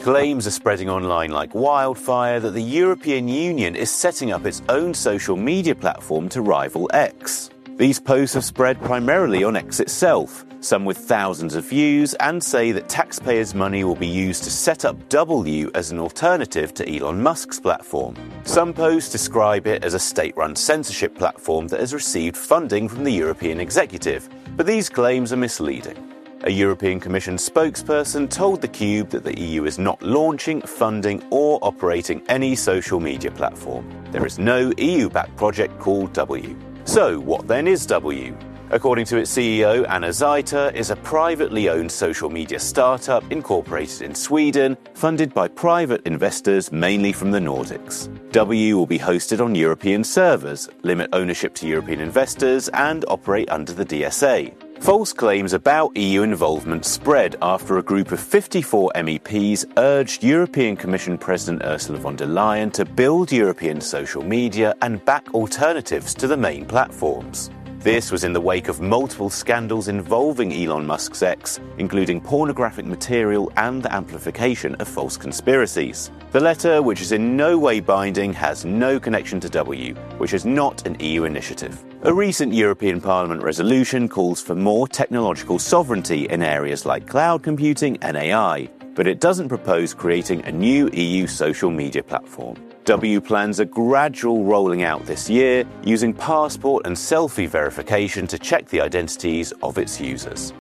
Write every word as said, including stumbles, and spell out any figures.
Claims are spreading online like wildfire that the European Union is setting up its own social media platform to rival X. These posts have spread primarily on X itself, some with thousands of views, and say that taxpayers' money will be used to set up W as an alternative to Elon Musk's platform. Some posts describe it as a state-run censorship platform that has received funding from the European executive, but these claims are misleading. A European Commission spokesperson told theCUBE that the E U is not launching, funding or operating any social media platform. There is no E U-backed project called W. So what then is W? According to its C E O, Anna Zeiter, is a privately owned social media startup incorporated in Sweden, funded by private investors mainly from the Nordics. W will be hosted on European servers, limit ownership to European investors, and operate under the D S A. False claims about E U involvement spread after a group of fifty-four M E Ps urged European Commission President Ursula von der Leyen to build European social media and back alternatives to the main platforms. This was in the wake of multiple scandals involving Elon Musk's X, including pornographic material and the amplification of false conspiracies. The letter, which is in no way binding, has no connection to W, which is not an E U initiative. A recent European Parliament resolution calls for more technological sovereignty in areas like cloud computing and A I, but it doesn't propose creating a new E U social media platform. W plans a gradual rolling out this year, using passport and selfie verification to check the identities of its users.